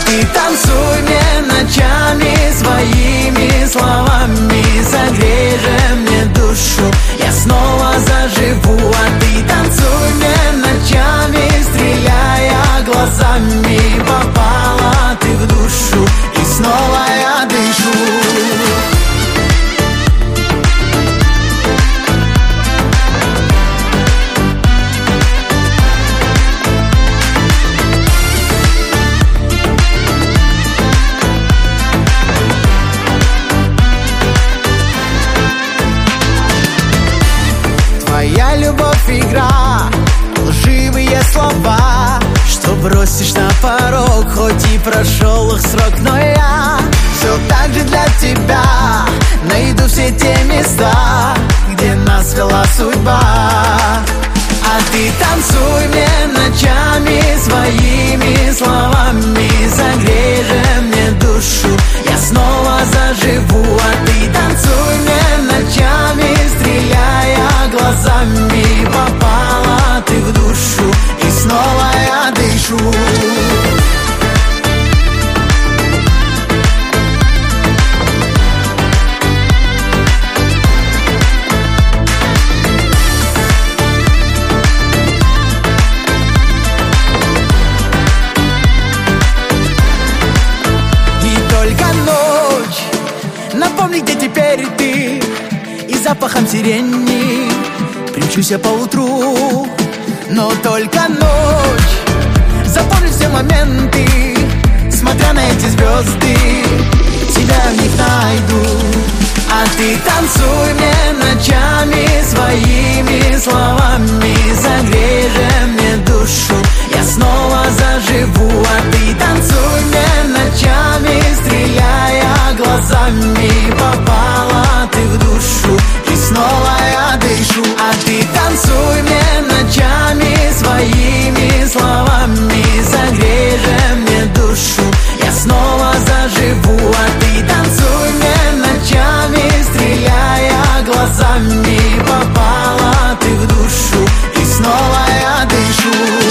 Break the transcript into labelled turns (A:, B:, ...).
A: ты танцуй мне ночами своими словами, согрей же мне душу, я снова заживу. А ты танцуй мне ночами, стреляя глазами, попала ты в душу, и снова я дышу. Твоя любовь игра, лживые слова, что бросишь на порог, хоть и прошел их срок. Но я все так же для тебя найду все те места, где нас вела судьба. А ты танцуй мне ночами своими словами, согрей же мне душу, я снова заживу. А ты танцуй мне ночами, стреляя глазами, попала ты в душу, и снова я дышу. Напомни, где теперь ты, и запахом сирени примчусь я поутру. Но только ночь, запомни все моменты, смотря на эти звезды, тебя в них найду. А ты танцуй мне ночами своими словами, согрей же мне душу, я снова заживу. А ты танцуй мне ночами, стреляя глазами, попала ты в душу, и снова я дышу. А ты танцуй мне ночами своими словами, согрей же мне душу, я снова заживу. А ты танцуй мне ночами, стреляя глазами, попала ты в душу, и снова я дышу.